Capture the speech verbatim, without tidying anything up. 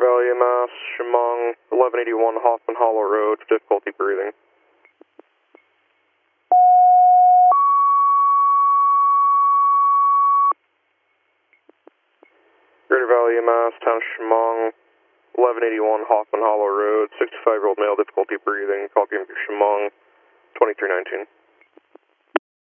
Valley, Mass, Chemung, eleven eighty-one Hoffman Hollow Road, difficulty breathing. Greater Valley, Mass, Town of Chemung, eleven eighty-one Hoffman Hollow Road, sixty-five-year-old male, difficulty breathing, call game for Chemung, twenty-three nineteen.